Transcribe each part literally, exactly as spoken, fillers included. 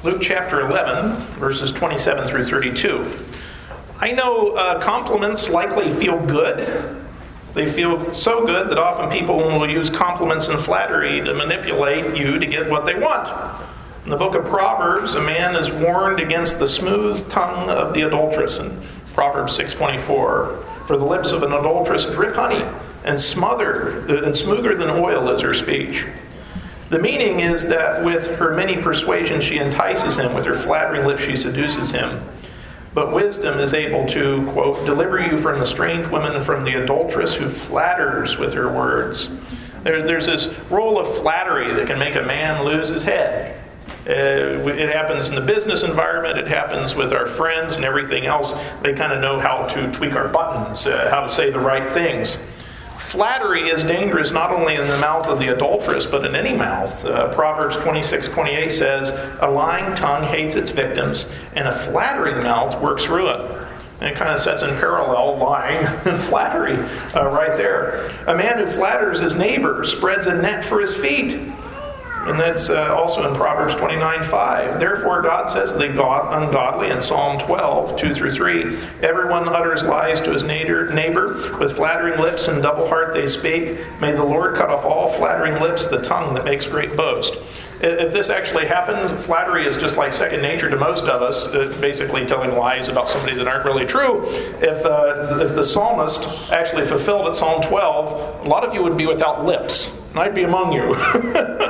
Luke chapter eleven, verses twenty-seven through thirty-two. I know uh, compliments likely feel good. They feel so good that often people will use compliments and flattery to manipulate you to get what they want. In the book of Proverbs, a man is warned against the smooth tongue of the adulteress in Proverbs six twenty-four. For the lips of an adulteress drip honey, and smothered and smoother than oil is her speech. The meaning is that with her many persuasions she entices him, with her flattering lips she seduces him. But wisdom is able to, quote, deliver you from the strange woman and from the adulteress who flatters with her words. There, there's this role of flattery that can make a man lose his head. Uh, it happens in the business environment. It happens with our friends and everything else. They kind of know how to tweak our buttons, uh, how to say the right things. Flattery is dangerous not only in the mouth of the adulteress, but in any mouth. Uh, Proverbs twenty-six twenty-eight says, a lying tongue hates its victims, and a flattering mouth works ruin. And it kind of sets in parallel lying and flattery uh, right there. A man who flatters his neighbor spreads a net for his feet. And that's uh, also in Proverbs twenty-nine five. Therefore God says to the ungodly in Psalm twelve, two through three, everyone utters lies to his neighbor, neighbor, with flattering lips and double heart they speak. May the Lord cut off all flattering lips, the tongue that makes great boast. If this actually happened, flattery is just like second nature to most of us, uh, basically telling lies about somebody that aren't really true. If, uh, if the psalmist actually fulfilled at Psalm twelve, a lot of you would be without lips, and I'd be among you. And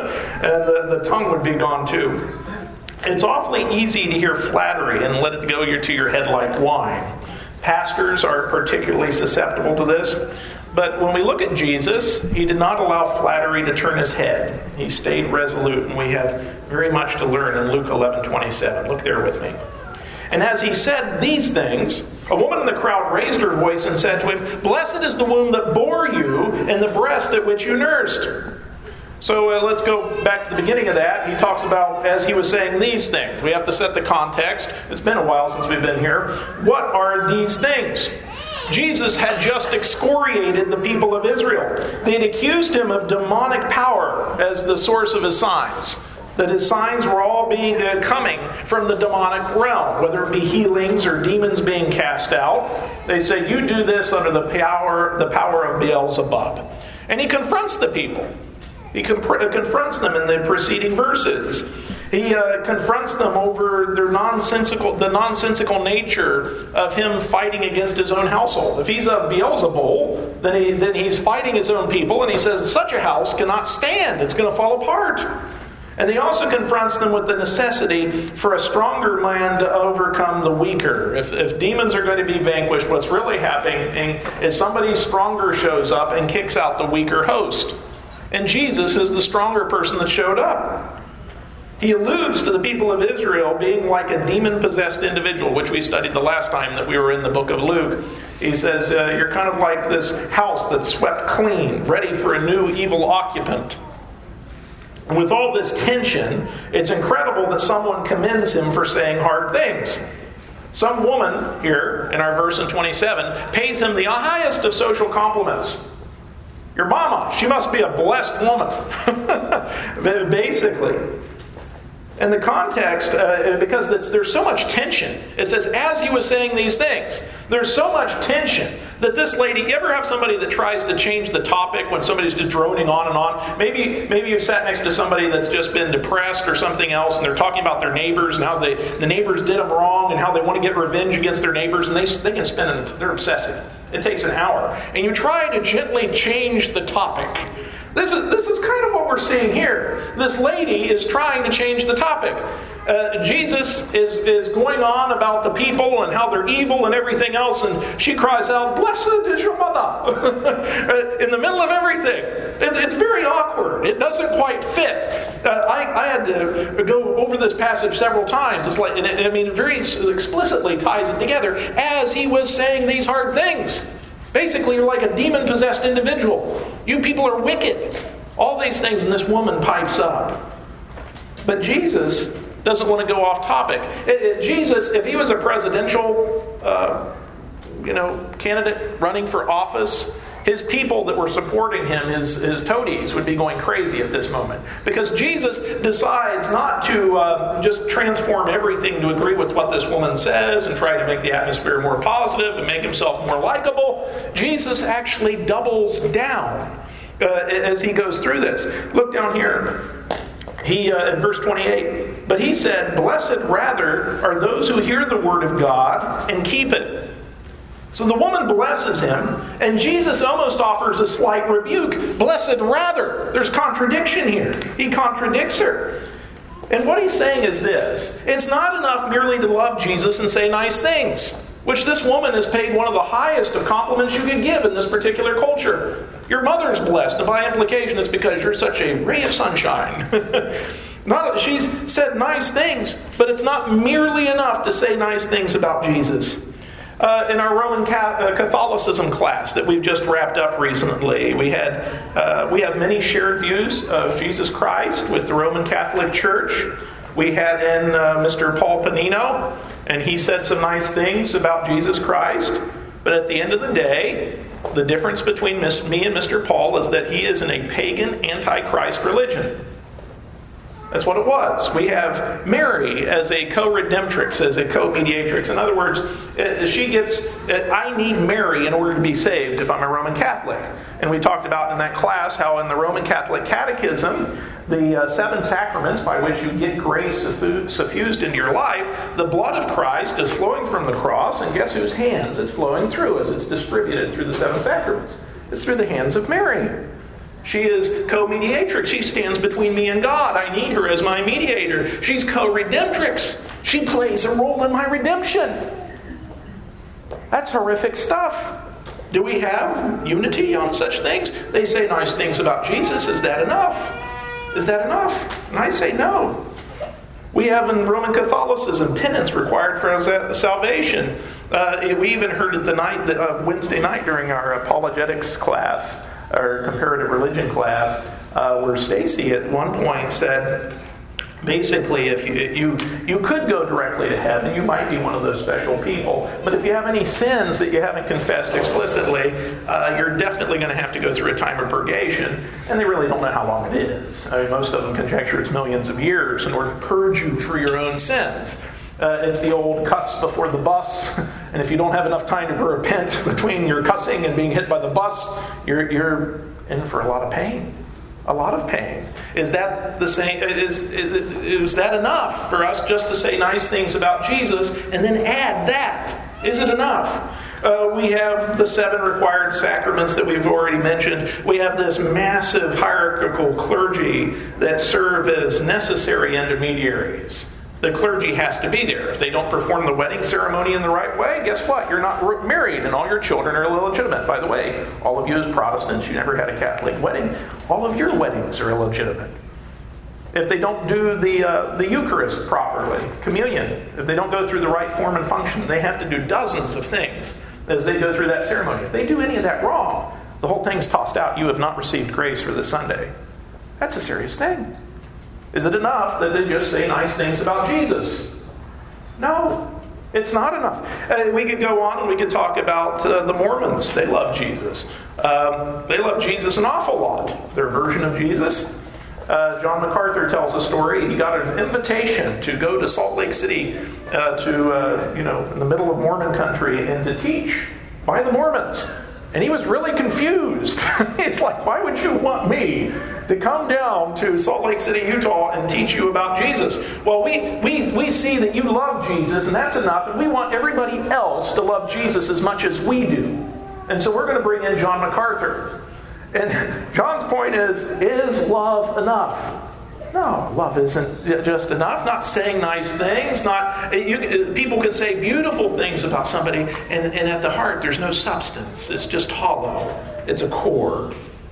the, the tongue would be gone too. It's awfully easy to hear flattery and let it go to your head like wine. Pastors are particularly susceptible to this. But when we look at Jesus, he did not allow flattery to turn his head. He stayed resolute, and we have very much to learn in Luke eleven twenty-seven. Look there with me. And as he said these things, a woman in the crowd raised her voice and said to him, blessed is the womb that bore you and the breast at which you nursed. So uh, let's go back to the beginning of that. He talks about, as he was saying these things. We have to set the context. It's been a while since we've been here. What are these things? Jesus had just excoriated the people of Israel. They'd accused him of demonic power as the source of his signs. That his signs were all being uh, coming from the demonic realm, whether it be healings or demons being cast out. They say, you do this under the power, the power of Beelzebub. And he confronts the people. He comp- confronts them in the preceding verses. He uh, confronts them over their nonsensical, the nonsensical nature of him fighting against his own household. If he's of Beelzebul, then, he, then he's fighting his own people, and he says, such a house cannot stand. It's going to fall apart. And he also confronts them with the necessity for a stronger man to overcome the weaker. If, if demons are going to be vanquished, what's really happening is somebody stronger shows up and kicks out the weaker host. And Jesus is the stronger person that showed up. He alludes to the people of Israel being like a demon-possessed individual, which we studied the last time that we were in the book of Luke. He says, uh, you're kind of like this house that's swept clean, ready for a new evil occupant. And with all this tension, it's incredible that someone commends him for saying hard things. Some woman here, in our verse in twenty-seven, pays him the highest of social compliments. Your mama, she must be a blessed woman. Basically. And the context, uh, because it's, there's so much tension. It says, as he was saying these things, there's so much tension that this lady, you ever have somebody that tries to change the topic when somebody's just droning on and on? Maybe maybe you've sat next to somebody that's just been depressed or something else, and they're talking about their neighbors and how they, the neighbors did them wrong and how they want to get revenge against their neighbors, and they, they can spend it, they're obsessive. It takes an hour. And you try to gently change the topic. This is this is kind of what we're seeing here. This lady is trying to change the topic. Uh, Jesus is, is going on about the people and how they're evil and everything else, and she cries out, blessed is your mother, in the middle of everything. It, it's very awkward. It doesn't quite fit. Uh, I, I had to go over this passage several times. It's like, and it, I mean, it very explicitly ties it together as he was saying these hard things. Basically, you're like a demon-possessed individual. You people are wicked. All these things, and this woman pipes up. But Jesus doesn't want to go off topic. It, it, Jesus, if he was a presidential, uh, you know, candidate running for office, His people that were supporting him, his, his toadies, would be going crazy at this moment. Because Jesus decides not to uh, just transform everything to agree with what this woman says and try to make the atmosphere more positive and make himself more likable. Jesus actually doubles down uh, as he goes through this. Look down here. He uh, in verse twenty-eight, but he said, "Blessed rather are those who hear the word of God and keep it." So the woman blesses him, and Jesus almost offers a slight rebuke. Blessed rather. There's contradiction here. He contradicts her. And what he's saying is this. It's not enough merely to love Jesus and say nice things, which this woman is paid one of the highest of compliments you could give in this particular culture. Your mother's blessed, and by implication it's because you're such a ray of sunshine. Not, she's said nice things, but it's not merely enough to say nice things about Jesus. Uh, in our Roman Catholicism class that we've just wrapped up recently, we had uh, we have many shared views of Jesus Christ with the Roman Catholic Church. We had in uh, Mister Paul Panino, and he said some nice things about Jesus Christ. But at the end of the day, the difference between me and Mister Paul is that he is in a pagan, anti-Christ religion. That's what it was. We have Mary as a co-redemptrix, as a co-mediatrix. In other words, she gets, I need Mary in order to be saved if I'm a Roman Catholic. And we talked about in that class how in the Roman Catholic Catechism, the uh, seven sacraments by which you get grace suffused into your life, the blood of Christ is flowing from the cross, and guess whose hands it's flowing through as it's distributed through the seven sacraments? It's through the hands of Mary. She is co-mediatrix. She stands between me and God. I need her as my mediator. She's co-redemptrix. She plays a role in my redemption. That's horrific stuff. Do we have unity on such things? They say nice things about Jesus. Is that enough? Is that enough? And I say no. We have in Roman Catholicism penance required for salvation. Uh, we even heard it the night of Wednesday night during our apologetics class, our comparative religion class, uh, where Stacy at one point said, basically, if you, if you you could go directly to heaven, you might be one of those special people. But if you have any sins that you haven't confessed explicitly, uh, you're definitely going to have to go through a time of purgation. And they really don't know how long it is. I mean, most of them conjecture it's millions of years in order to purge you for your own sins. Uh, it's the old cuss before the bus. And if you don't have enough time to repent between your cussing and being hit by the bus, you're you're in for a lot of pain. A lot of pain. Is that the same? Is, is is that enough for us just to say nice things about Jesus and then add that? Is it enough? Uh, we have the seven required sacraments that we've already mentioned. We have this massive hierarchical clergy that serve as necessary intermediaries. The clergy has to be there. If they don't perform the wedding ceremony in the right way, guess what? You're not married and all your children are illegitimate. By the way, all of you as Protestants, you never had a Catholic wedding. All of your weddings are illegitimate. If they don't do the uh, the Eucharist properly, communion, if they don't go through the right form and function, they have to do dozens of things as they go through that ceremony. If they do any of that wrong, the whole thing's tossed out. You have not received grace for this Sunday. That's a serious thing. Is it enough that they just say nice things about Jesus? No, it's not enough. Uh, we could go on and we could talk about uh, the Mormons. They love Jesus. Um, they love Jesus an awful lot. Their version of Jesus. Uh, John MacArthur tells a story. He got an invitation to go to Salt Lake City, uh, to uh, you know, in the middle of Mormon country, and to teach by the Mormons. And he was really confused. It's like, why would you want me to come down to Salt Lake City, Utah, and teach you about Jesus? Well, we, we, we see that you love Jesus, and that's enough, and we want everybody else to love Jesus as much as we do. And so we're going to bring in John MacArthur. And John's point is, is love enough? No, love isn't just enough. Not saying nice things. Not you, people can say beautiful things about somebody, and, and at the heart there's no substance. It's just hollow. It's a core.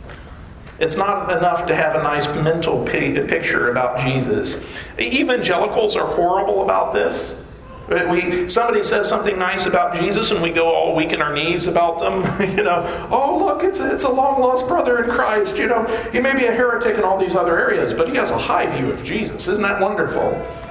It's not enough to have a nice mental picture about Jesus. Evangelicals are horrible about this. We somebody says something nice about Jesus, and we go all weak in our knees about them. You know, oh look, it's a, it's a long lost brother in Christ. You know, he may be a heretic in all these other areas, but he has a high view of Jesus. Isn't that wonderful?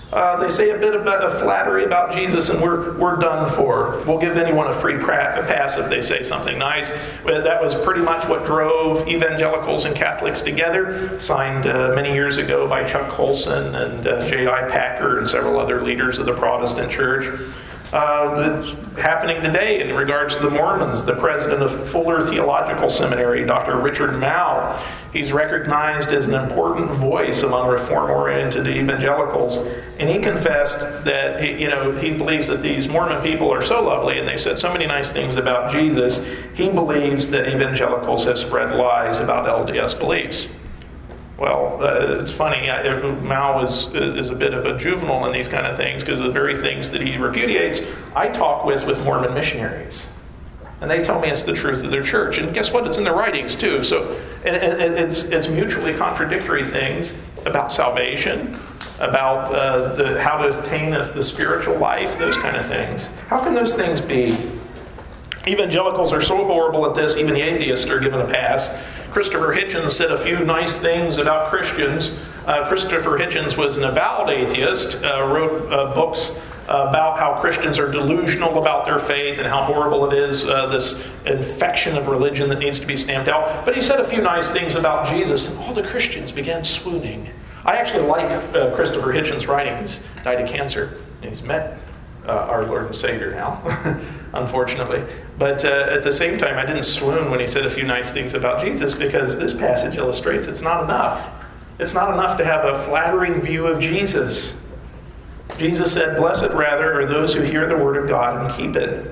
Uh, they say a bit of, of flattery about Jesus, and we're we're done for. We'll give anyone a free pra- pass if they say something nice. But that was pretty much what drove evangelicals and Catholics together, signed uh, many years ago by Chuck Colson and uh, J I Packer and several other leaders of the Protestant Church. Uh, it's happening today in regards to the Mormons. The president of Fuller Theological Seminary, Doctor Richard Mouw, he's recognized as an important voice among reform-oriented evangelicals, and he confessed that he, you know he believes that these Mormon people are so lovely, and they've said so many nice things about Jesus. He believes that evangelicals have spread lies about L D S beliefs. Well, uh, it's funny, I, Mao is, is a bit of a juvenile in these kind of things because the very things that he repudiates, I talk with with Mormon missionaries. And they tell me it's the truth of their church. And guess what? It's in their writings too. So and, and it's, it's mutually contradictory things about salvation, about uh, the, how to attain the spiritual life, those kind of things. How can those things be? Evangelicals are so horrible at this, even the atheists are given a pass. Christopher Hitchens said a few nice things about Christians. Uh, Christopher Hitchens was an avowed atheist, uh, wrote uh, books about how Christians are delusional about their faith and how horrible it is, uh, this infection of religion that needs to be stamped out. But he said a few nice things about Jesus, and all the Christians began swooning. I actually like uh, Christopher Hitchens' writings. Died of cancer. He's met uh, our Lord and Savior now, unfortunately. But uh, at the same time, I didn't swoon when he said a few nice things about Jesus, because this passage illustrates it's not enough. It's not enough to have a flattering view of Jesus. Jesus said, "Blessed rather are those who hear the word of God and keep it."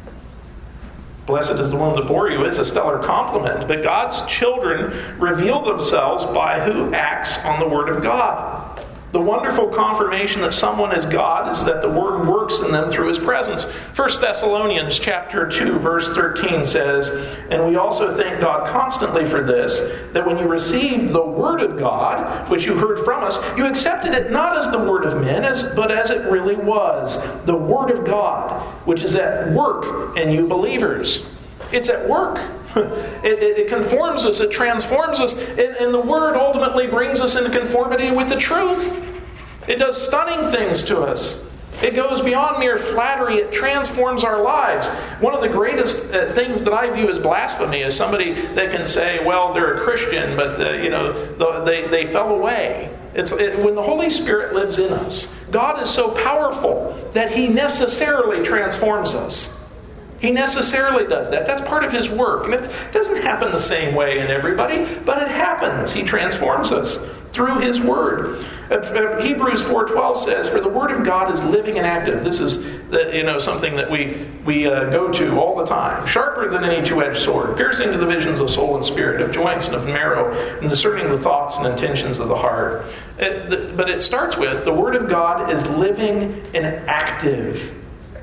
Blessed is the one that bore you is a stellar compliment. But God's children reveal themselves by who acts on the word of God. The wonderful confirmation that someone is God is that the Word works in them through His presence. First Thessalonians chapter two, verse thirteen says, "And we also thank God constantly for this, that when you received the Word of God, which you heard from us, you accepted it not as the word of men, as, but as it really was, the Word of God, which is at work in you believers." It's at work. It, it, it conforms us, it transforms us, and, and the Word ultimately brings us into conformity with the truth. It does stunning things to us. It goes beyond mere flattery. It transforms our lives. One of the greatest uh, things that I view as blasphemy is somebody that can say, well, they're a Christian, but the, you know the, they, they fell away. It's it, when the Holy Spirit lives in us, God is so powerful that He necessarily transforms us. He necessarily does that. That's part of His work. And it doesn't happen the same way in everybody, but it happens. He transforms us through His Word. Hebrews four twelve says, "For the Word of God is living and active." This is the, you know something that we, we uh, go to all the time. "Sharper than any two-edged sword, piercing to the visions of soul and spirit, of joints and of marrow, and discerning the thoughts and intentions of the heart." It, the, but it starts with, the Word of God is living and active.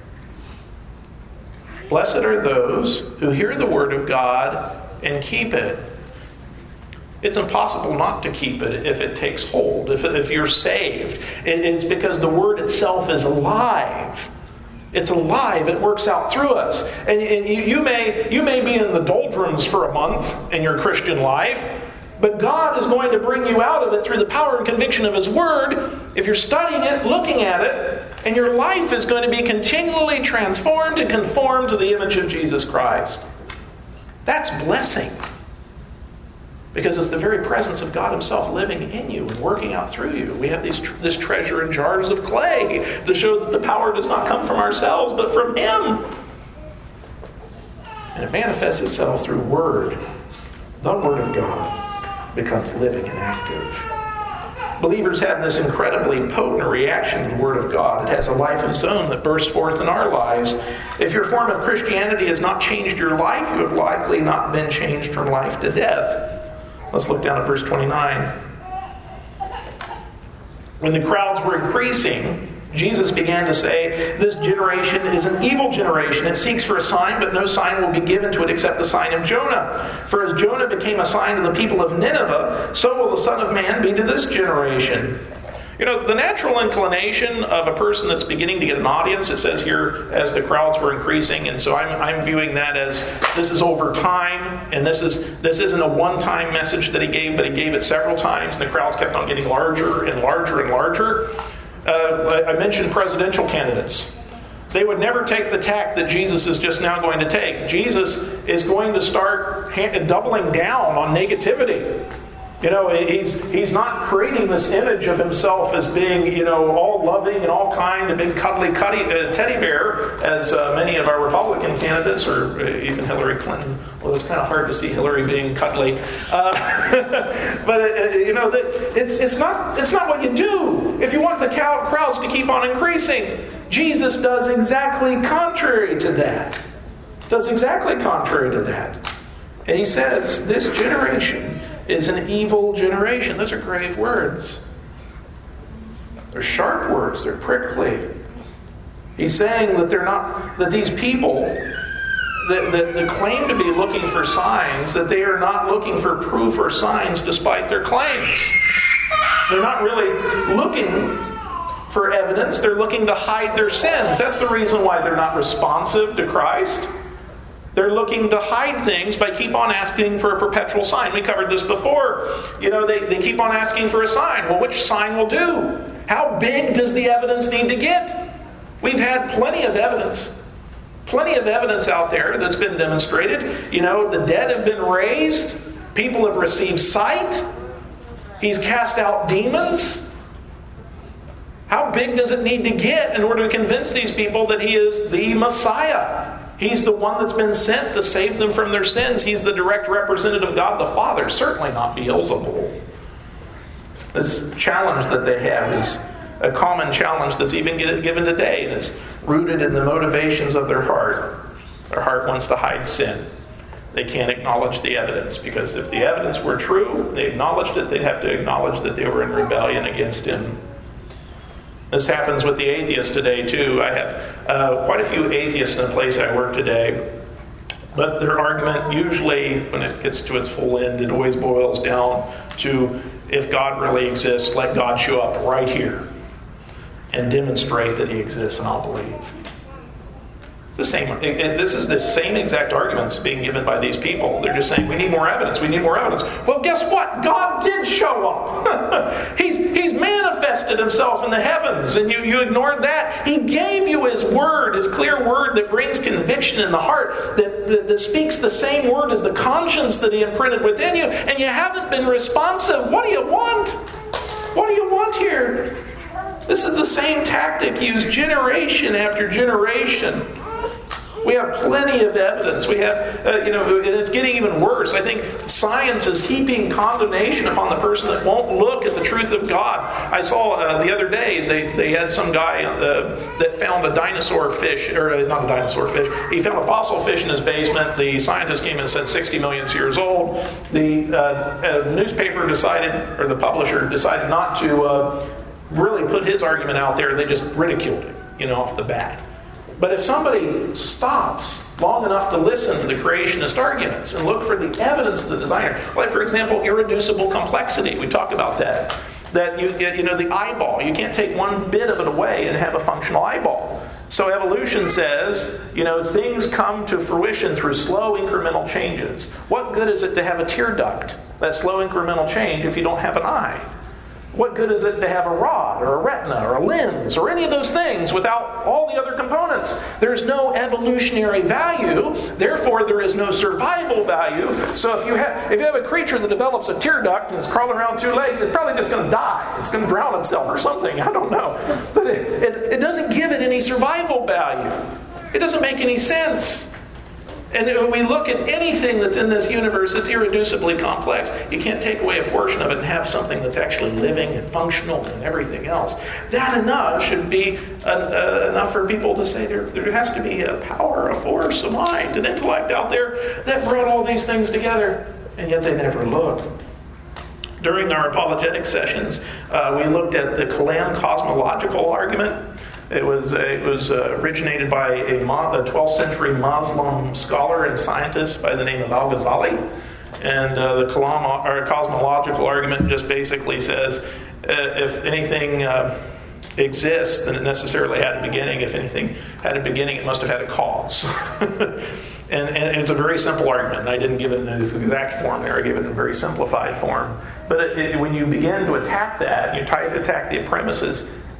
Blessed are those who hear the word of God and keep it. It's impossible not to keep it if it takes hold, if, if you're saved. It's because the word itself is alive. It's alive. It works out through us. And, and you, you, may, you may be in the doldrums for a month in your Christian life, but God is going to bring you out of it through the power and conviction of His Word. If you're studying it, looking at it, and your life is going to be continually transformed and conformed to the image of Jesus Christ. That's blessing. Because it's the very presence of God Himself living in you and working out through you. We have these, this treasure in jars of clay to show that the power does not come from ourselves, but from Him. And it manifests itself through Word. The Word of God becomes living and active. Believers have this incredibly potent reaction to the Word of God. It has a life of its own that bursts forth in our lives. If your form of Christianity has not changed your life, you have likely not been changed from life to death. Let's look down at verse twenty-nine. When the crowds were increasing, Jesus began to say, "This generation is an evil generation. It seeks for a sign, but no sign will be given to it except the sign of Jonah. For as Jonah became a sign to the people of Nineveh, so will the Son of Man be to this generation." You know, the natural inclination of a person that's beginning to get an audience, it says here, as the crowds were increasing, and so I'm, I'm viewing that as this is over time, and this is this isn't a one-time message that He gave, but He gave it several times, and the crowds kept on getting larger and larger and larger. Uh, I mentioned presidential candidates. They would never take the tack that Jesus is just now going to take. Jesus is going to start doubling down on negativity. You know, he's he's not creating this image of himself as being, you know, all loving and all kind, a big cuddly cuddy, uh, teddy bear, as uh, many of our Republican candidates, or uh, even Hillary Clinton. Well, it's kind of hard to see Hillary being cuddly, uh, but uh, you know, that it's it's not it's not what you do if you want the cow- crowds to keep on increasing. Jesus does exactly contrary to that. Does exactly contrary to that, and he says, "This generation is an evil generation." Those are grave words. They're sharp words. They're prickly. He's saying that they're not, that these people that, that, that claim to be looking for signs, that they are not looking for proof or signs despite their claims. They're not really looking for evidence. They're looking to hide their sins. That's the reason why they're not responsive to Christ. They're looking to hide things by keep on asking for a perpetual sign. We covered this before. You know, they, they keep on asking for a sign. Well, which sign will do? How big does the evidence need to get? We've had plenty of evidence. Plenty of evidence out there that's been demonstrated. You know, the dead have been raised. People have received sight. He's cast out demons. How big does it need to get in order to convince these people that he is the Messiah? He's the one that's been sent to save them from their sins. He's the direct representative of God the Father, certainly not Beelzebul. This challenge that they have is a common challenge that's even given today, and it's rooted in the motivations of their heart. Their heart wants to hide sin. They can't acknowledge the evidence, because if the evidence were true, they acknowledged it, they'd have to acknowledge that they were in rebellion against him. This happens with the atheists today, too. I have uh, quite a few atheists in the place I work today. But their argument, usually, when it gets to its full end, it always boils down to, if God really exists, let God show up right here and demonstrate that he exists, and I'll believe. It's the same. This is the same exact arguments being given by these people. They're just saying, we need more evidence, we need more evidence. Well, guess what? God did show up. he's, he's manifested himself in the heavens, and you, you ignored that. He gave you his word, his clear word that brings conviction in the heart, that, that, that speaks the same word as the conscience that he imprinted within you, and you haven't been responsive. What do you want? What do you want here? This is the same tactic used generation after generation. We have plenty of evidence. We have, uh, you know, and it's getting even worse. I think science is heaping condemnation upon the person that won't look at the truth of God. I saw uh, the other day, they, they had some guy uh, that found a dinosaur fish, or uh, not a dinosaur fish, he found a fossil fish in his basement. The scientist came in and said sixty million years old. The uh, uh, newspaper decided, or the publisher decided not to uh, really put his argument out there. They just ridiculed it, you know, off the bat. But if somebody stops long enough to listen to the creationist arguments and look for the evidence of the designer, like, for example, irreducible complexity, we talked about that. That, you, you know, the eyeball, you can't take one bit of it away and have a functional eyeball. So evolution says, you know, things come to fruition through slow incremental changes. What good is it to have a tear duct, that slow incremental change, if you don't have an eye? What good is it to have a rod or a retina or a lens or any of those things without all the other components? There's no evolutionary value, therefore there is no survival value. So if you have if you have a creature that develops a tear duct and is crawling around two legs, it's probably just going to die. It's going to drown itself or something. I don't know. But it, it, it doesn't give it any survival value. It doesn't make any sense. And when we look at anything that's in this universe, it's irreducibly complex. You can't take away a portion of it and have something that's actually living and functional and everything else. That enough should be uh, uh, enough for people to say there, there has to be a power, a force, a mind, an intellect out there that brought all these things together, and yet they never look. During our apologetic sessions, uh, we looked at the Kalam cosmological argument. It was it was uh, originated by a, a twelfth century Muslim scholar and scientist by the name of Al-Ghazali. And uh, the Kalam, or cosmological argument just basically says, uh, if anything uh, exists, then it necessarily had a beginning. If anything had a beginning, it must have had a cause. and, and it's a very simple argument. And I didn't give it in its exact form there. I gave it in a very simplified form. But it, it, when you begin to attack that, you try to attack the premises,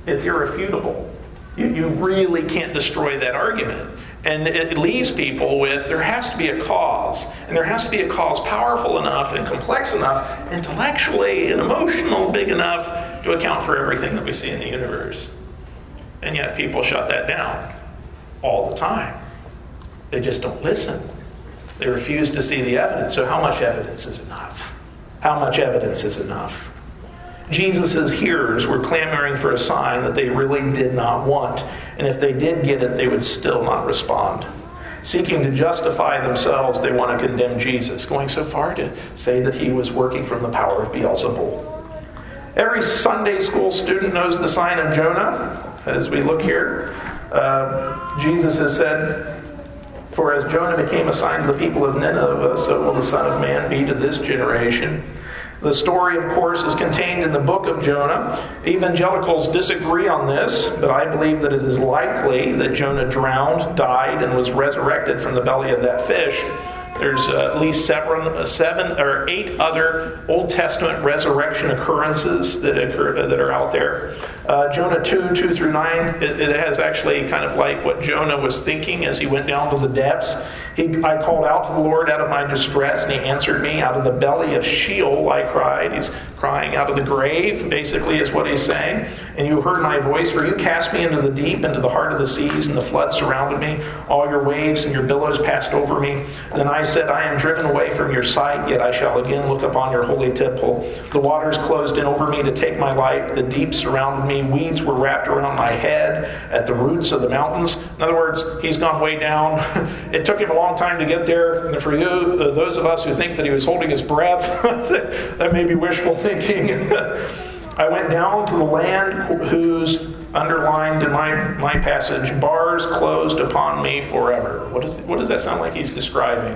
It's irrefutable. You, you really can't destroy that argument. And it leaves people with, there has to be a cause. And there has to be a cause powerful enough and complex enough, intellectually and emotional, big enough to account for everything that we see in the universe. And yet people shut that down all the time. They just don't listen. They refuse to see the evidence. So how much evidence is enough? How much evidence is enough? Jesus' hearers were clamoring for a sign that they really did not want. And if they did get it, they would still not respond. Seeking to justify themselves, they want to condemn Jesus, going so far to say that he was working from the power of Beelzebul. Every Sunday school student knows the sign of Jonah. As we look here, uh, Jesus has said, "For as Jonah became a sign to the people of Nineveh, so will the Son of Man be to this generation." The story, of course, is contained in the book of Jonah. Evangelicals disagree on this, but I believe that it is likely that Jonah drowned, died, and was resurrected from the belly of that fish. There's uh, at least seven, seven or eight other Old Testament resurrection occurrences that occur, uh, that are out there. Uh, Jonah two, two through nine, it, it has actually kind of like what Jonah was thinking as he went down to the depths. He, I called out to the Lord out of my distress, and he answered me. Out of the belly of Sheol I cried. He's crying out of the grave, basically, is what he's saying. And you heard my voice, for you cast me into the deep, into the heart of the seas, and the flood surrounded me. All your waves and your billows passed over me. Then I said, I am driven away from your sight, yet I shall again look upon your holy temple. The waters closed in over me to take my life. The deep surrounded me. Weeds were wrapped around my head at the roots of the mountains. In other words, he's gone way down. It took him a long time to get there. And for you, uh, those of us who think that he was holding his breath, that may be wishful thinking. I went down to the land whose, underlined in my, my passage, bars closed upon me forever. What, is, what does that sound like he's describing?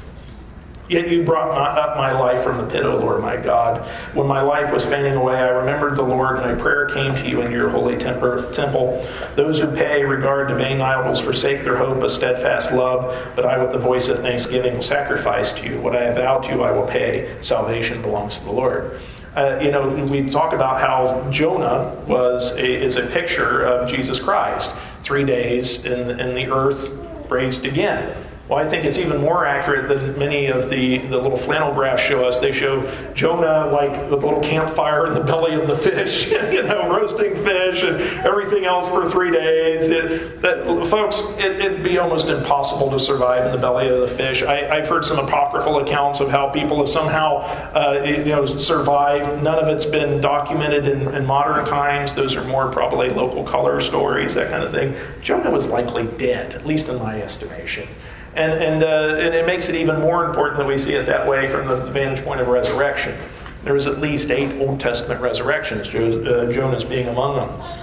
Yet you brought my, up my life from the pit, O Lord my God. When my life was fading away, I remembered the Lord, and my prayer came to you in your holy temper, temple. Those who pay regard to vain idols forsake their hope of steadfast love, but I with the voice of thanksgiving will sacrifice to you. What I have vowed to you I will pay. Salvation belongs to the Lord. Uh, you know, we talk about how Jonah was a, is a picture of Jesus Christ. Three days in, in the earth raised again. Well, I think it's even more accurate than many of the, the little flannel graphs show us. They show Jonah like with a little campfire in the belly of the fish, you know, roasting fish and everything else for three days. It, that, folks, it, it'd be almost impossible to survive in the belly of the fish. I, I've heard some apocryphal accounts of how people have somehow, uh, you know, survived. None of it's been documented in, in modern times. Those are more probably local color stories, that kind of thing. Jonah was likely dead, at least in my estimation. And and, uh, and it makes it even more important that we see it that way from the vantage point of resurrection. There was at least eight Old Testament resurrections, uh, Jonah's being among them.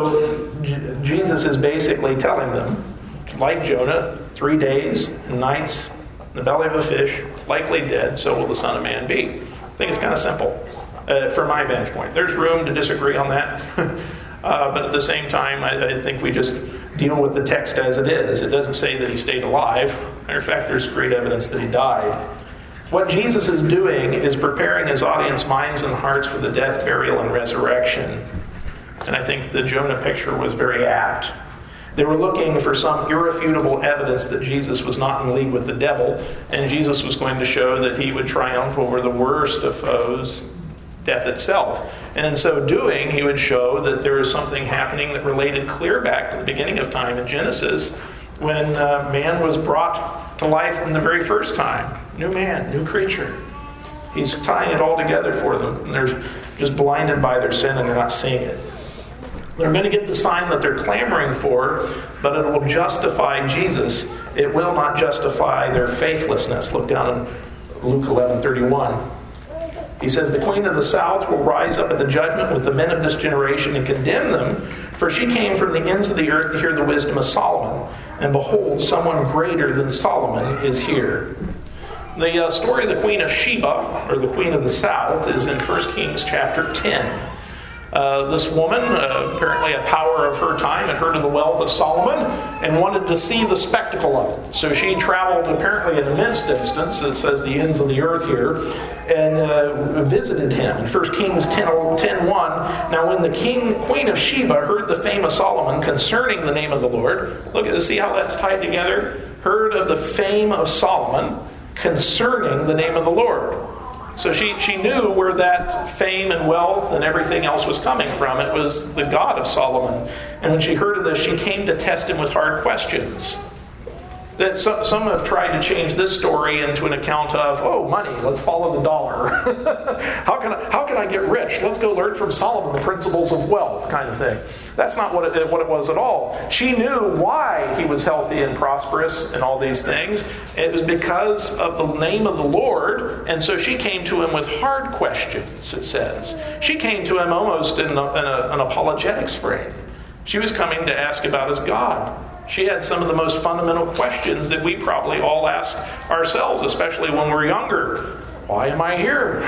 So J- Jesus is basically telling them, like Jonah, three days and nights in the belly of a fish, likely dead, so will the Son of Man be. I think it's kind of simple uh, from my vantage point. There's room to disagree on that. uh, but at the same time, I, I think we just deal with the text as it is. It doesn't say that he stayed alive. Matter of fact, there's great evidence that he died. What Jesus is doing is preparing his audience minds and hearts for the death, burial, and resurrection. And I think the Jonah picture was very apt. They were looking for some irrefutable evidence that Jesus was not in league with the devil, and Jesus was going to show that he would triumph over the worst of foes, death itself. And in so doing, he would show that there is something happening that related clear back to the beginning of time in Genesis, when uh, man was brought to life in the very first time. New man, new creature. He's tying it all together for them, and they're just blinded by their sin and they're not seeing it. They're going to get the sign that they're clamoring for, but it will justify Jesus. It will not justify their faithlessness. Look down in Luke eleven thirty-one. He says, the queen of the south will rise up at the judgment with the men of this generation and condemn them, for she came from the ends of the earth to hear the wisdom of Solomon. And behold, someone greater than Solomon is here. The uh, story of the Queen of Sheba, or the Queen of the South, is in First Kings chapter ten. Uh, this woman, uh, apparently a power of her time, had heard of the wealth of Solomon and wanted to see the spectacle of it. So she traveled apparently an immense distance, it says the ends of the earth here, and uh, visited him. In First Kings ten one, now when the king, queen of Sheba heard the fame of Solomon concerning the name of the Lord, look at see how that's tied together? Heard of the fame of Solomon concerning the name of the Lord. So she, she knew where that fame and wealth and everything else was coming from. It was the God of Solomon. And when she heard of this, she came to test him with hard questions. That some, some have tried to change this story into an account of, oh, money, let's follow the dollar. how can I, how can I get rich? Let's go learn from Solomon the principles of wealth, kind of thing. That's not what it, what it was at all. She knew why he was healthy and prosperous and all these things. It was because of the name of the Lord, and so she came to him with hard questions, it says. She came to him almost in, a, in a, an apologetics frame. She was coming to ask about his God. She had some of the most fundamental questions that we probably all ask ourselves, especially when we're younger. Why am I here?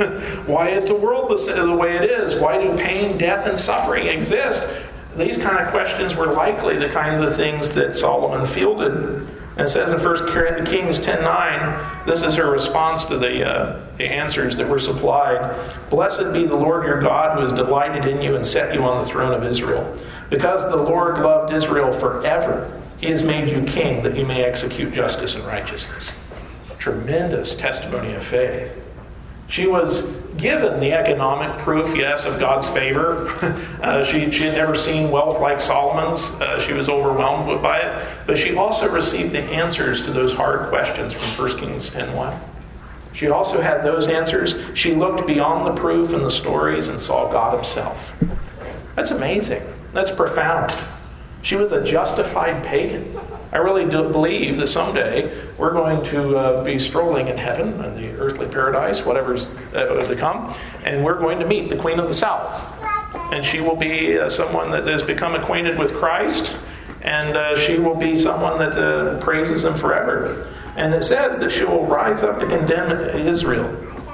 Why is the world the, the way it is? Why do pain, death, and suffering exist? These kind of questions were likely the kinds of things that Solomon fielded. And it says in First Kings ten nine, this is her response to the, uh, the answers that were supplied. Blessed be the Lord your God, who has delighted in you and set you on the throne of Israel. Because the Lord loved Israel forever, he has made you king that you may execute justice and righteousness. Tremendous testimony of faith. She was given the economic proof, yes, of God's favor. uh, she, she had never seen wealth like Solomon's. Uh, she was overwhelmed by it. But she also received the answers to those hard questions from First Kings ten one. She also had those answers. She looked beyond the proof and the stories and saw God himself. That's amazing. That's profound. She was a justified pagan. I really do believe that someday we're going to uh, be strolling in heaven, in the earthly paradise, whatever's uh, to come, and we're going to meet the Queen of the South. And she will be uh, someone that has become acquainted with Christ, and uh, she will be someone that uh, praises him forever. And it says that she will rise up to condemn Israel.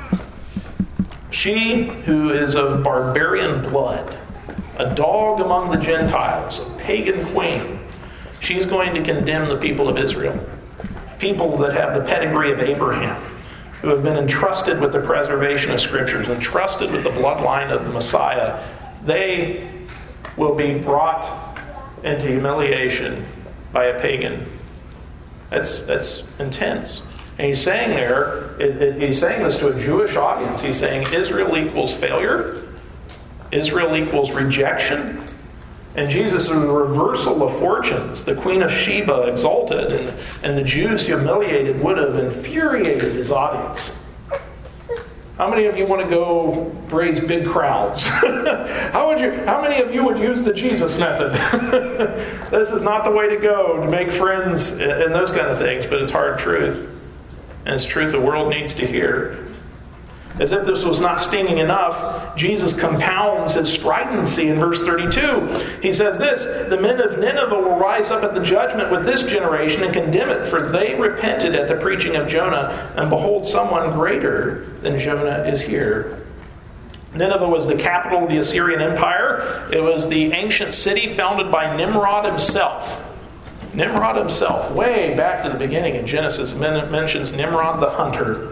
She who is of barbarian blood, a dog among the Gentiles, a pagan queen, she's going to condemn the people of Israel. People that have the pedigree of Abraham, who have been entrusted with the preservation of Scriptures, entrusted with the bloodline of the Messiah. They will be brought into humiliation by a pagan. That's that's intense. And he's saying there, it, it, he's saying this to a Jewish audience. He's saying Israel equals failure. Israel equals rejection. And Jesus is a reversal of fortunes. The Queen of Sheba exalted and, and the Jews humiliated would have infuriated his audience. How many of you want to go raise big crowds? how would you? How many of you would use the Jesus method? This is not the way to go to make friends and those kind of things, but it's hard truth. And it's truth the world needs to hear. As if this was not stinging enough, Jesus compounds his stridency in verse thirty-two. He says this, the men of Nineveh will rise up at the judgment with this generation and condemn it, for they repented at the preaching of Jonah, and behold, someone greater than Jonah is here. Nineveh was the capital of the Assyrian Empire. It was the ancient city founded by Nimrod himself. Nimrod himself, way back to the beginning in Genesis, mentions Nimrod the hunter.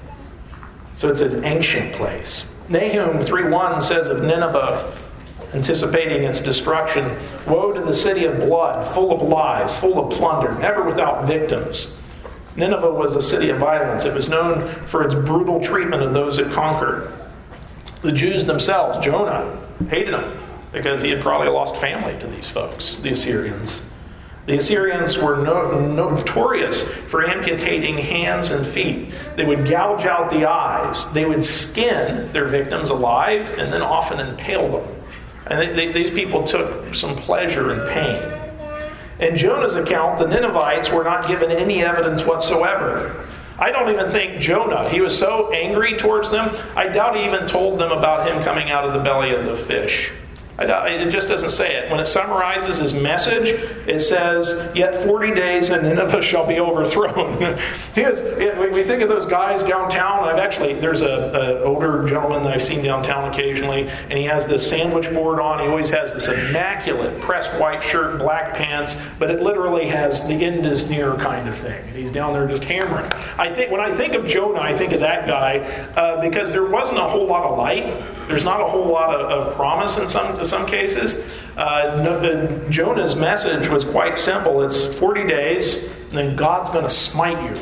So it's an ancient place. Nahum three one says of Nineveh, anticipating its destruction, woe to the city of blood, full of lies, full of plunder, never without victims. Nineveh was a city of violence. It was known for its brutal treatment of those it conquered. The Jews themselves, Jonah, hated him because he had probably lost family to these folks, the Assyrians. The Assyrians were no, notorious for amputating hands and feet. They would gouge out the eyes. They would skin their victims alive and then often impale them. And they, they, these people took some pleasure in pain. In Jonah's account, the Ninevites were not given any evidence whatsoever. I don't even think Jonah, he was so angry towards them, I doubt he even told them about him coming out of the belly of the fish. I, it just doesn't say it. When it summarizes his message, it says, yet forty days and Nineveh shall be overthrown. He has, we think of those guys downtown. I've actually, there's a, a older gentleman that I've seen downtown occasionally, and he has this sandwich board on. He always has this immaculate pressed white shirt, black pants, but it literally has the end is near kind of thing. And he's down there just hammering. I think when I think of Jonah, I think of that guy uh, because there wasn't a whole lot of light. There's not a whole lot of, of promise in some some cases. Uh, no, the, Jonah's message was quite simple. It's forty days, and then God's going to smite you.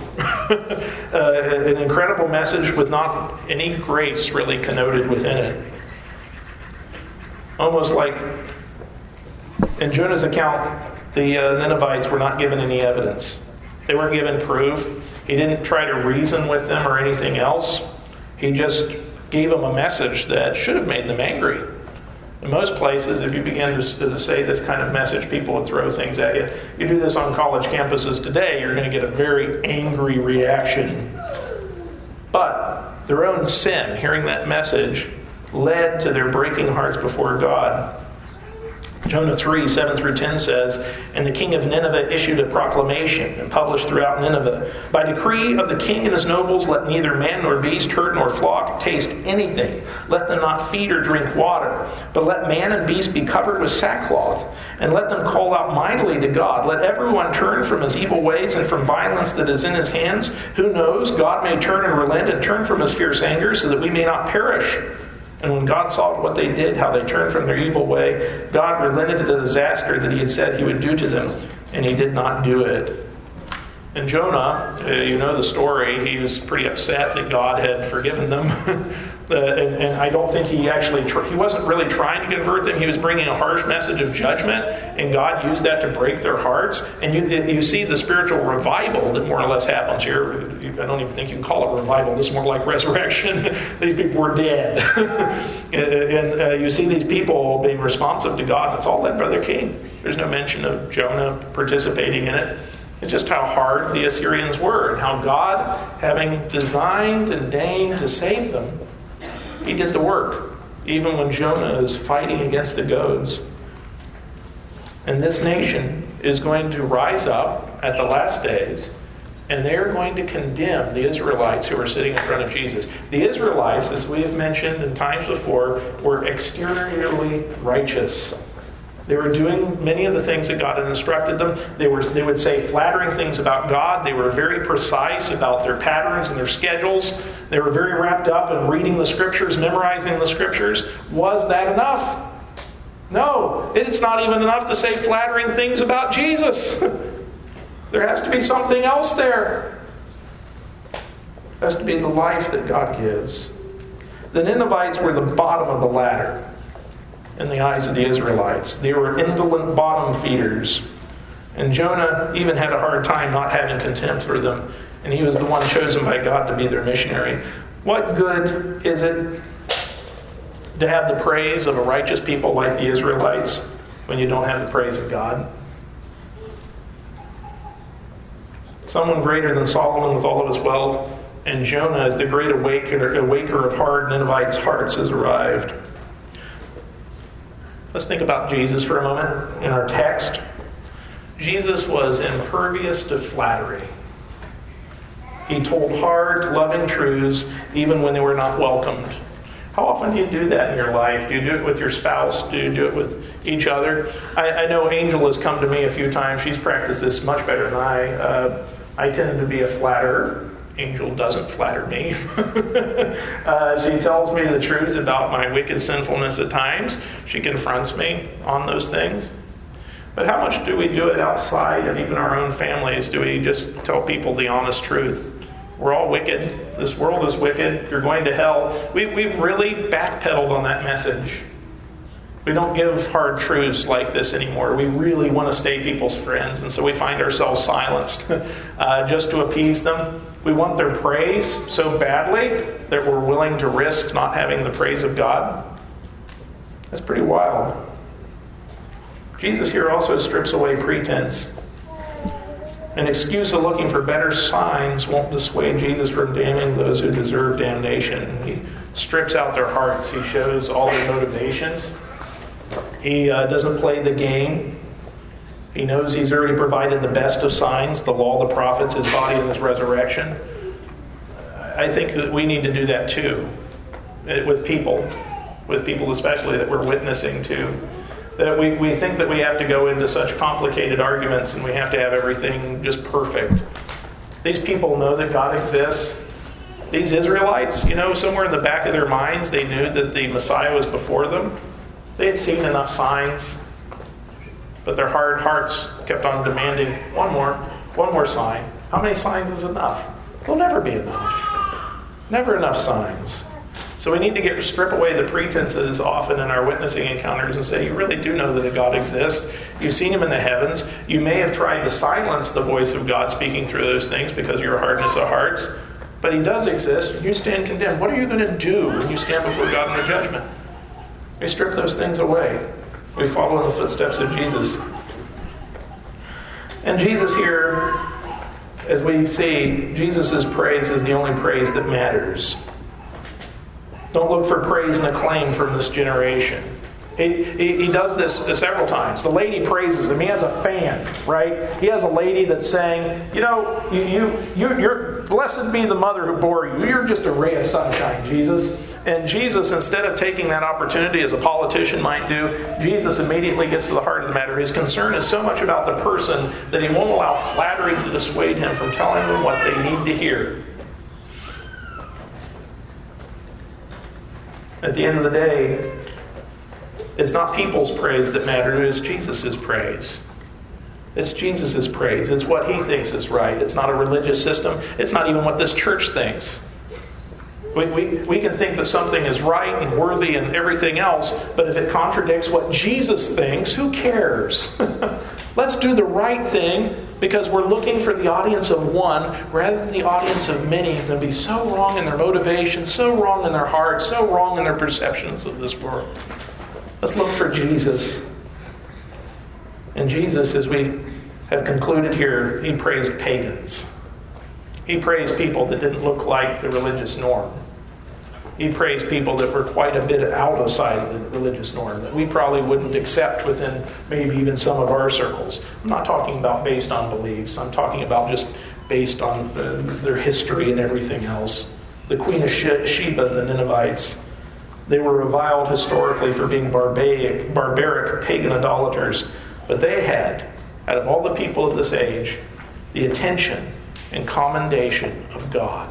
uh, an incredible message with not any grace really connoted within it. Almost like in Jonah's account, the uh, Ninevites were not given any evidence. They weren't given proof. He didn't try to reason with them or anything else. He just gave them a message that should have made them angry. In most places, if you begin to, to say this kind of message, people would throw things at you. You do this on college campuses today, you're going to get a very angry reaction. But their own sin, hearing that message, led to their breaking hearts before God. Jonah three, seven through ten says, and the king of Nineveh issued a proclamation and published throughout Nineveh, by decree of the king and his nobles, let neither man nor beast, herd nor flock taste anything. Let them not feed or drink water, but let man and beast be covered with sackcloth, and let them call out mightily to God. Let everyone turn from his evil ways and from violence that is in his hands. Who knows, God may turn and relent and turn from his fierce anger, so that we may not perish. And when God saw what they did, how they turned from their evil way, God relented of the disaster that he had said he would do to them, and he did not do it. And Jonah, uh, you know the story, he was pretty upset that God had forgiven them. uh, and, and I don't think he actually, tr- he wasn't really trying to convert them. He was bringing a harsh message of judgment, and God used that to break their hearts. And you, you see the spiritual revival that more or less happens here. I don't even think you can call it revival. This is more like resurrection. These people were dead. and and uh, you see these people being responsive to God. It's all led by their king. There's no mention of Jonah participating in it. It's just how hard the Assyrians were, and how God, having designed and deigned to save them, he did the work, even when Jonah is fighting against the goads. And this nation is going to rise up at the last days, and they're going to condemn the Israelites who are sitting in front of Jesus. The Israelites, as we have mentioned in times before, were exteriorly righteous. They were doing many of the things that God had instructed them. They were they would say flattering things about God. They were very precise about their patterns and their schedules. They were very wrapped up in reading the Scriptures, memorizing the Scriptures. Was that enough? No. It's not even enough to say flattering things about Jesus. There has to be something else there. It has to be the life that God gives. The Ninevites were the bottom of the ladder in the eyes of the Israelites. They were indolent bottom feeders. And Jonah even had a hard time not having contempt for them. And he was the one chosen by God to be their missionary. What good is it to have the praise of a righteous people like the Israelites when you don't have the praise of God? Someone greater than Solomon with all of his wealth, and Jonah as the great awaker, awaker of hard Ninevites' hearts has arrived. Let's think about Jesus for a moment in our text. Jesus was impervious to flattery. He told hard, loving truths even when they were not welcomed. How often do you do that in your life? Do you do it with your spouse? Do you do it with each other? I, I know Angel has come to me a few times. She's practiced this much better than I. Uh, I tend to be a flatterer. Angel doesn't flatter me. uh, she tells me the truth about my wicked sinfulness at times. She confronts me on those things. But how much do we do it outside of even our own families? Do we just tell people the honest truth? We're all wicked. This world is wicked. You're going to hell. We, we've really backpedaled on that message. We don't give hard truths like this anymore. We really want to stay people's friends, and so we find ourselves silenced uh, just to appease them. We want their praise so badly that we're willing to risk not having the praise of God. That's pretty wild. Jesus here also strips away pretense. An excuse of looking for better signs won't dissuade Jesus from damning those who deserve damnation. He strips out their hearts. He shows all their motivations. He uh, doesn't play the game. He knows he's already provided the best of signs, the law, the prophets, his body, and his resurrection. I think that we need to do that too, with people, with people especially that we're witnessing to. That we, we think that we have to go into such complicated arguments and we have to have everything just perfect. These people know that God exists. These Israelites, you know, somewhere in the back of their minds, they knew that the Messiah was before them. They had seen enough signs, but their hard hearts kept on demanding one more, one more sign. How many signs is enough? It'll never be enough. Never enough signs. So we need to get strip away the pretenses often in our witnessing encounters and say, you really do know that a God exists. You've seen him in the heavens. You may have tried to silence the voice of God speaking through those things because of your hardness of hearts, but he does exist. You stand condemned. What are you going to do when you stand before God in the judgment? We strip those things away. We follow in the footsteps of Jesus. And Jesus here, as we see, Jesus' praise is the only praise that matters. Don't look for praise and acclaim from this generation. He, he, he does this several times. The lady praises him. He has a fan, right? He has a lady that's saying, you know, you, you, you, you're blessed be the mother who bore you. You're just a ray of sunshine, Jesus. And Jesus, instead of taking that opportunity as a politician might do, Jesus immediately gets to the heart of the matter. His concern is so much about the person that he won't allow flattery to dissuade him from telling them what they need to hear. At the end of the day, it's not people's praise that matters, it's Jesus' praise. It's Jesus' praise. It's what he thinks is right. It's not a religious system. It's not even what this church thinks. We, we, we can think that something is right and worthy and everything else, but if it contradicts what Jesus thinks, who cares? Let's do the right thing because we're looking for the audience of one rather than the audience of many who can be so wrong in their motivations, so wrong in their hearts, so wrong in their perceptions of this world. Let's look for Jesus. And Jesus, as we have concluded here, he praised pagans. He praised people that didn't look like the religious norm. He praised people that were quite a bit outside of the religious norm, that we probably wouldn't accept within maybe even some of our circles. I'm not talking about based on beliefs. I'm talking about just based on uh, their history and everything else. The Queen of Sheba and the Ninevites, they were reviled historically for being barbaric, barbaric pagan idolaters, but they had, out of all the people of this age, the attention and commendation of God.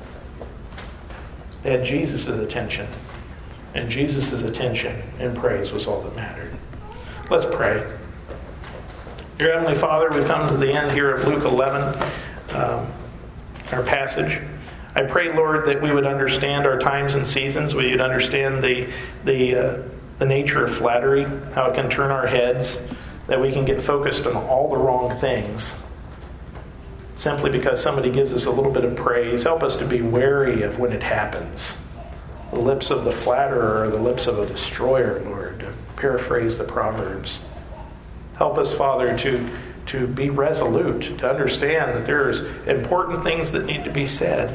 They had Jesus' attention, and Jesus' attention and praise was all that mattered. Let's pray. Dear Heavenly Father, we've come to the end here of Luke eleven, um, our passage. I pray, Lord, that we would understand our times and seasons. We would understand the the uh, the nature of flattery, how it can turn our heads, that we can get focused on all the wrong things simply because somebody gives us a little bit of praise. Help us to be wary of when it happens. The lips of the flatterer are the lips of a destroyer, Lord, to paraphrase the Proverbs. Help us, Father, to, to be resolute, to understand that there's important things that need to be said.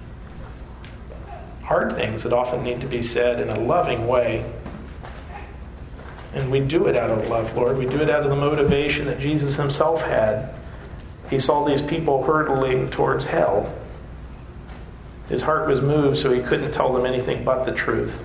Hard things that often need to be said in a loving way. And we do it out of love, Lord. We do it out of the motivation that Jesus himself had. He saw these people hurtling towards hell. His heart was moved, so he couldn't tell them anything but the truth.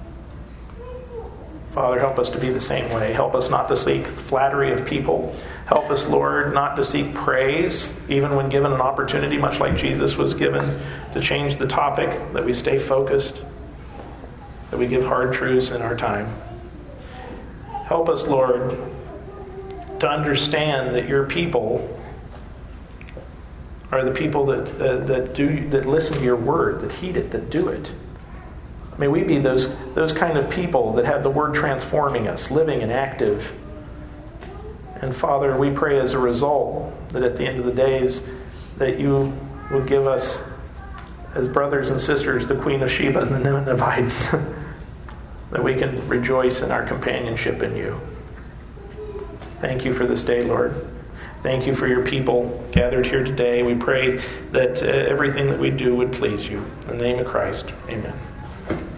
Father, help us to be the same way. Help us not to seek flattery of people. Help us, Lord, not to seek praise, even when given an opportunity, much like Jesus was given, to change the topic, that we stay focused, that we give hard truths in our time. Help us, Lord, to understand that your people are the people that uh, that do that listen to your word, that heed it, that do it. May we be those those kind of people that have the word transforming us, living and active. And Father, we pray as a result that at the end of the days that you will give us as brothers and sisters the Queen of Sheba and the Ninevites, that we can rejoice in our companionship in you. Thank you for this day, Lord. Thank you for your people gathered here today. We pray that uh, everything that we do would please you. In the name of Christ, amen.